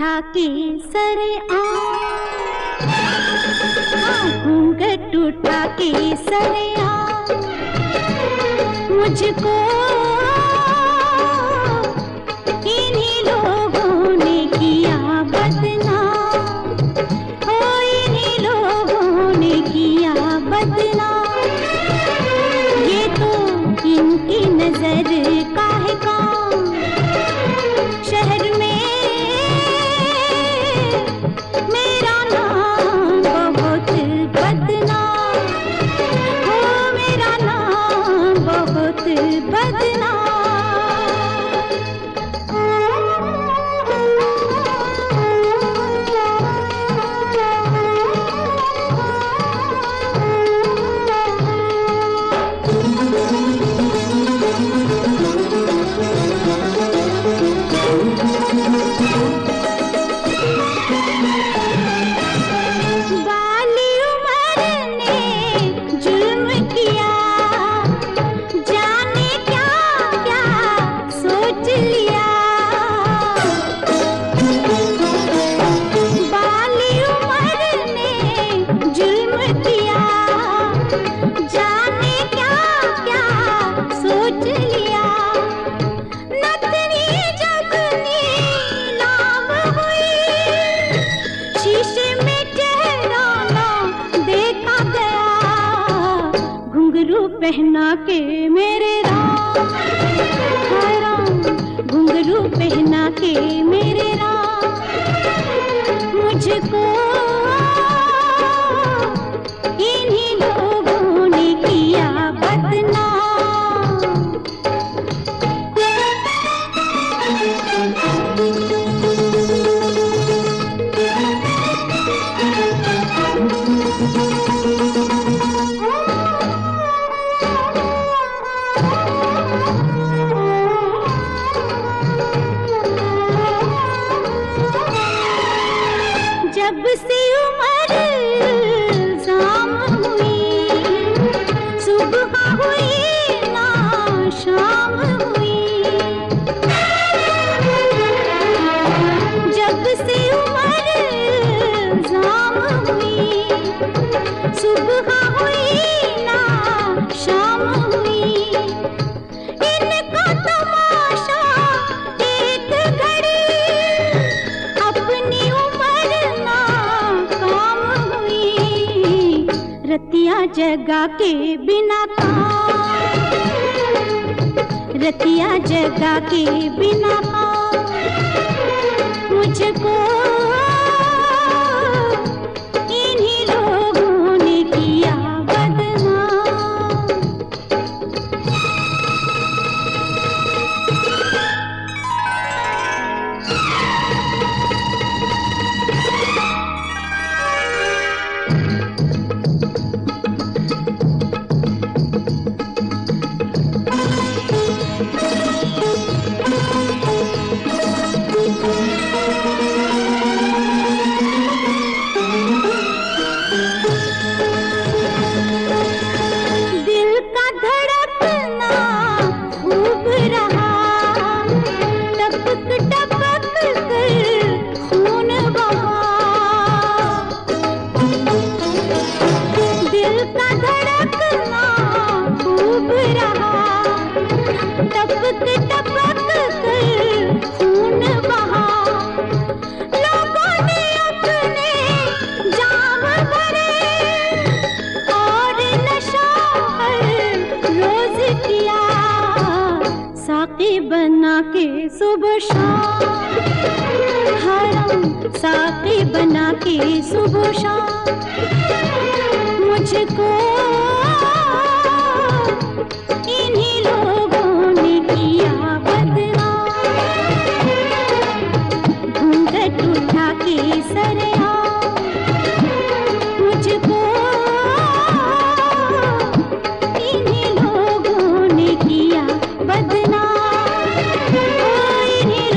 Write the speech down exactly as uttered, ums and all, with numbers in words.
उठा के सरे आ, घूंघट उठा के सरे आ, मुझको इन्हीं लोगों ने किया बदनाम, ओ इन्हीं लोगों ने किया बदनाम। ये तो इनकी नजर का है काम, शहर में मेरा नाम बहुत बदनाम, हो मेरा नाम बहुत बदनाम। बाली उम्र ने जुल्म किया, जाने क्या क्या सोच लिया। बाली उम्र ने जुल्म किया, जाने क्या क्या सोच लिया। नथनी जब नीलाम हुई, शीशे में चेहरा ना देखा गया। घुंघरू पहना के मेरे राम, हाय राम, घुंघरू पहना के मेरे राम, मुझको इन्हीं लोगों ने किया बदनाम। जब से उम्र जाम हुई, सुबह हुई ना शाम हुई। जब से उम्र जाम हुई, सुबह हुई ना शाम हुई। इनका तमाशा एक घड़ी अपनी उम्र ना काम हुई। रतिया जगा के बिना काम, रतिया जगा के बिना काम, मुझको इन्हीं लोगों ने किया बदनाम। दिल का धड़कना खूब रहा, टपक टपक कर खून बहा। दिल का धड़कना खूब रहा, टपक टपक कर खून बहा। लोगों ने अपने जाम भरे और नशा हर रोज किया। साकी बना के सुबह शाम, हरम साकी बना के सुबह शाम, मुझको इन्हीं लोगों ने किया बदनाम। घूंघट उठा के सरे आ, मुझको इन्हीं लोगों ने किया बदनाम, ओ इन्हीं